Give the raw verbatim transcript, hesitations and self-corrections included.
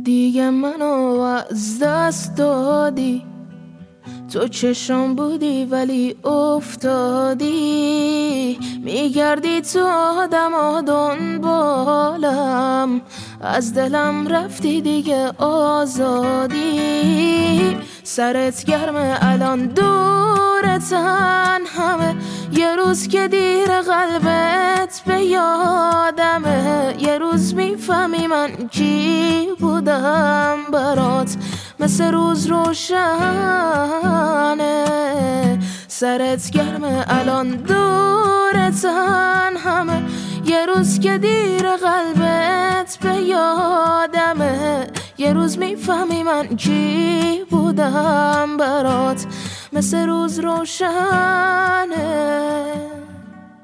دیگه منو از دست دادی، تو چشم بودی ولی افتادی، میگردی تو آدم ها دنبالم، از دلم رفتی دیگه آزادی. سرت گرمه الان دورتن همه، یه روز که دیر قلبت به یادمه، یه روز میفهمی من کی بودم برات، مثل روز روشنه. سرت گرمه الان دورتن همه، یه روز که دیر قلبت به یادمه، یه روز میفهمی من کی بودم برات، مثل روز روشنه.